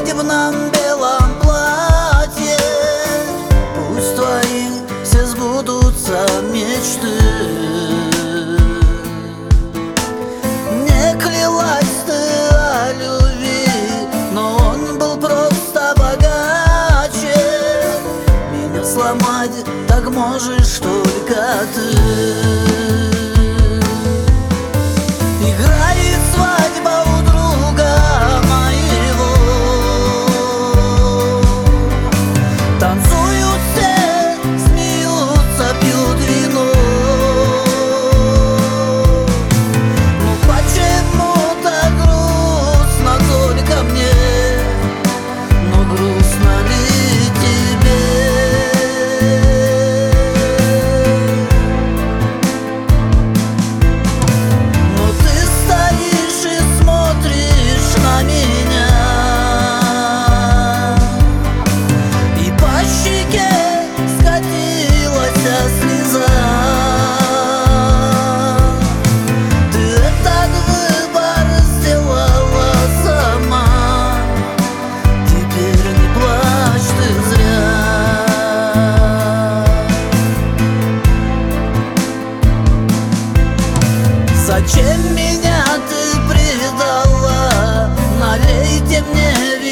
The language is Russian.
свадебном белом платье. Пусть твои все сбудутся мечты. Не клялась ты о любви, но он был просто богаче. Меня сломать так можешь только ты. Играет свадьба у друга моего, танцуют все, смеются, пьют вино. Ну почему-то грустно только мне, но грустно ли тебе? Но ты стоишь и смотришь на меня, и по щеке скатилась слеза. Ты этот выбор сделала сама, теперь не плачь ты зря. Зачем меня ты предала? Налейте мне